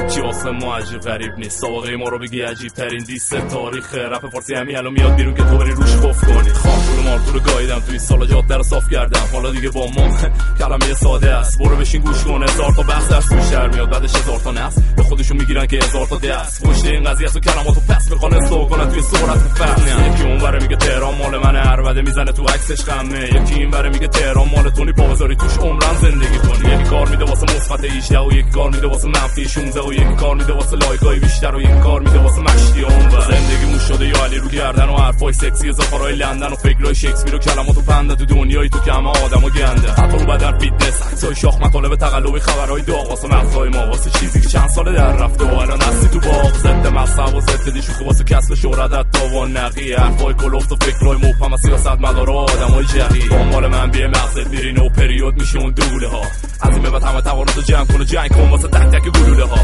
هیچی واسه ما عجیب غریب نیست. سابقه ما رو بگی عجیب ترین دیست تاریخ رپ فارسی همین الان میاد بیرون که تو بری روش خوف کنی. خانپور مارتور رو گاییدم توی سالا جاده رو صاف کردم، حالا دیگه با ما کلمه ساده است. برو بشین گوش کن، 1000 تا بحث از توی شهر میاد، بعدش 1000 تا نفس به خودشون میگیرن که 1000 تا دست. پشت این قضیه است و کلماتو پس میخوان استو کنن توی سرعت فهم. یکی اونوره میگه تهران مال من، عربده میزنه تو عکسش خمه. یکی اینوره میگه تهران مال تونی، پا بذاری توش عمرم زندگی کنی. یکی کار میده واسه مثبت 18 و یکی کار میده واسه منفی 16 و یکی کار میده واسه لایکای بیشتر و یکی کار میده واسه مشتی اون. زندگیمون شده یا علی رو گردن و حرفای سکسی اضافه‌های لندن و فکرای شکسپیر و کلماتو پنده تو دنیایی تو که همه آدمو گنده. حتی رو بدن فیتنس عکسای شاخ مطالب تقلبی خبرهای داغ واسه مغزای ما، واسه چیزی که چند ساله در رفته و الان هستی تو باغ. ضد مذهب و ضد دیشوخی واسه کسب شهرت تاوان نقی، حرفای کلفت و فکرای مبهم از سیاستمدارا و آدمای جقی. دنبال من بیه مغزت میرینه و پریود میشه اون دوله ها. از این به بعد همه تواناتو جمع کن و جنگ کن واسه تک تک گلوله ها.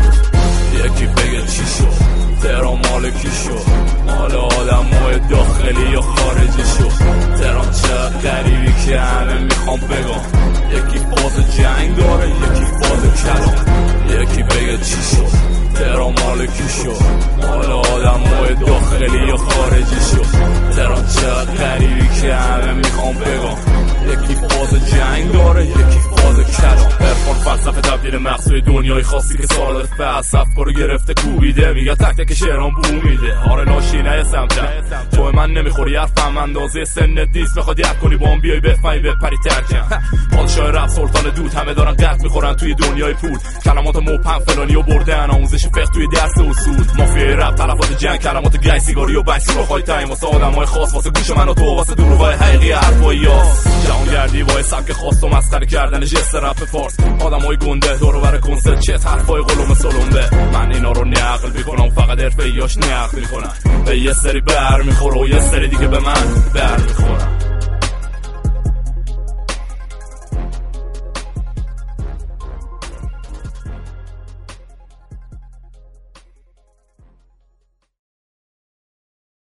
یکی بگه چی شد تهران مال کی شد، مال آدمای داخلی یا خارجی شد. تهران چه غریبی که همه میخوام بگم، یکی فاز جنگ داره یکی فاز کلام. یکی بگه چی شد تهران مال کی شد، مال آدمای داخلی یا خارجی شد. تهران چه غریبی که همه میخوام بگم، یکی فاز جنگ داره یکی فاز کلام. عرفان فلسفه تبدیل مقصود دنیای خاصی که سالات فلسفه رو گرفته کوبیده، میگه تک تک شعرام بو میده. آره لاشی نه سمتم تو من نمیخوری، حرفم اندازه سنت نیست، بخواد یک کنی با هم بیای بفهمی بپری ترکم. پادشاه رپ سلطان دود، همه دارن قط میخورن توی دنیای پول. کلمات مبهم فلانی و بردن، آموزش فقه توی درس اصول. مافیای رپ تلفات جنگ، کلمات گای سیگاری و بکس رو خواهی تایم واسه آدمای خاص، واسه گوش من و تو واسه دروغای حقیقی حرفای یاس. جهانگردی با سبک خاص و مسخره کردن جست رپ فارس. آدمای گنده دور و بر کنسرت چه حرفای قلم سلمبه. من اینا رو نقل میکنم، فقط حرفه‌ایاش نقل میکنن. به یه سری بر میخوره و یه سری دیگه به من